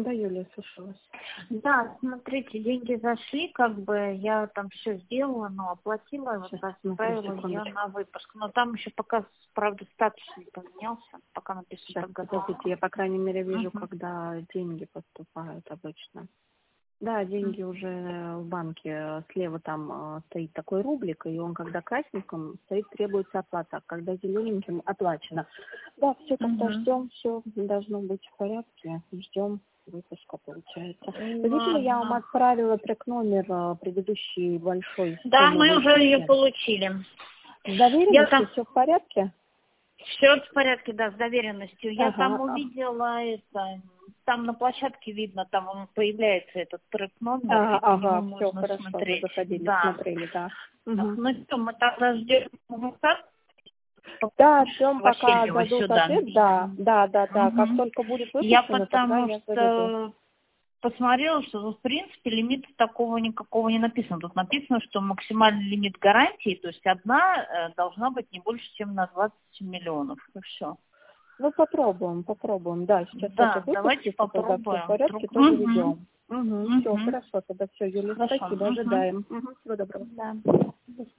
Да, Юлия, слушалась. Да, смотрите, деньги зашли, как бы я там все сделала, но оплатила, вот Сейчас, отправила ее на выпуск. Но там еще пока, правда, статус не поменялся, пока написано Сейчас, так готово. подождите, я, по крайней мере, вижу, когда деньги поступают обычно. Да, деньги уже в банке. Слева там стоит такой рублик, и он, когда красненьким стоит, требуется оплата. А когда зелененьким оплачено. Да, все, тогда ждем, все должно быть в порядке. Ждем выпуска, получается. Видели, я вам отправила трек-номер предыдущий большой. Да, мы уже ее получили. С доверенностью все в порядке? Все в порядке, да, с доверенностью. Я там увидела это, там на площадке видно, там появляется этот трек-номер. Ага, все хорошо, вы заходили, смотрели, да. Ну что, мы тогда ждем результат? Да, ждем, пока дадут сюда. ответ, да. Как только будет выпущено, тогда я заведу. Посмотрела, что, в принципе, лимита такого никакого не написано. Тут написано, что максимальный лимит гарантии, то есть одна должна быть не больше, чем на 20 миллионов. И все. Ну, попробуем. Да, сейчас это давайте попробуем. Все в порядке, тоже ведем. Все, хорошо, тогда все, Юлия, спасибо, ожидаем. Всего доброго. Да.